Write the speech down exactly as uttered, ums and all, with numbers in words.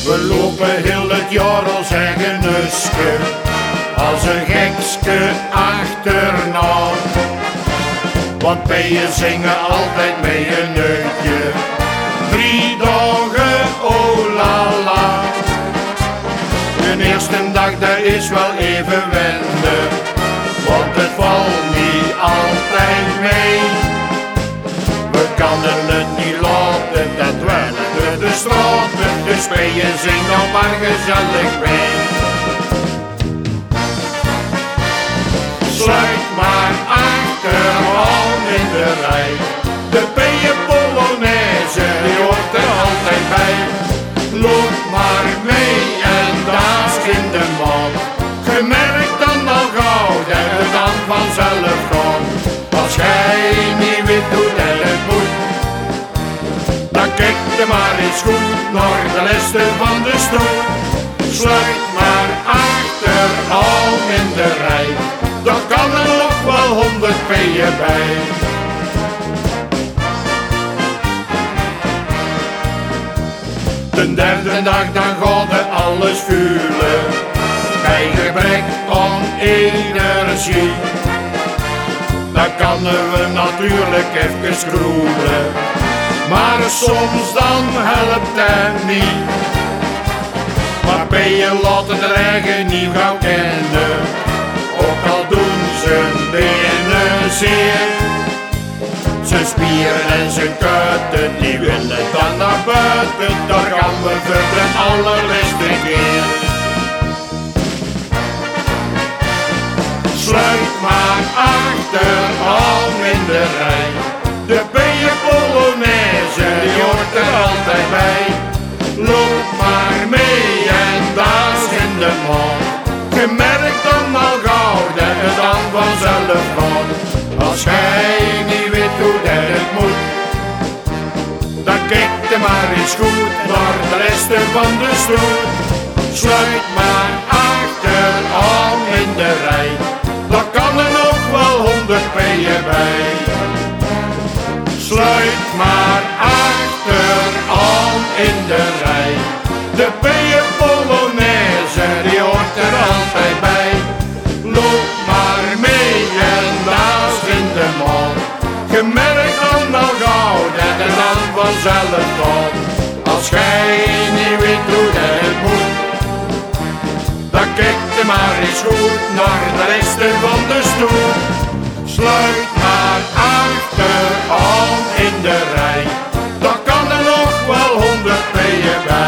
We lopen heel het jaar als eigen nuske, als een gekske achterna. Want bijen zingen altijd mee een neutje, drie dagen, oh la la. De eerste dag, dat is wel even wennen, want het valt niet altijd mee. We kunnen het niet laten, dat dwellen door de straten, dus bijen zingen dan maar gezellig mee. Sluit maar achteraan in de rij, de bijenpolonaise, die hoort er altijd bij. Loop maar mee en dans in de maan, je merkt dan al gauw dat het dan vanzelf gaat. Als jij niet weet hoe dat het moet, dan kijk je maar eens goed naar de lessen van de stoel. Sluit maar achteraan in de rij, daar kan er nog wel honderd bijen bij. De derde dag dan gaat het alles vuilen, bij gebrek aan energie. Dan kunnen we natuurlijk even scroelen, maar soms dan helpt het niet. Maar bijen laten de eigen niet gauw kennen, ook al doen ze benen zeer. Zijn spieren en zijn kuiten, die willen dan naar buiten, daar gaan we voor de allerliefste keer. Sluit maar achteraan in de rij, de bijenpolonaise, die hoort er altijd bij. Loop maar mee en dans in de maan, je merkt dan al gauw dat het dan vanzelf gaat. Als jij niet weet hoe dat het moet, dan kijk je maar eens goed naar de resten van de stoet. Sluit maar achteraan in de rij, daar kan er nog wel honderd bijen bij. Sluit maar achteraan in de rij, de bijenpolonaise, die hoort er altijd bij. Loop maar mee en dans in de maan, je merkt dan al gauw dat het dan vanzelf gaat. Als jij niet weet hoe dat het moet, dan kijk je maar eens goed naar de resten van de stoel. Sluit maar achteraan in de rij, daar kan er nog wel honderd bijen bij.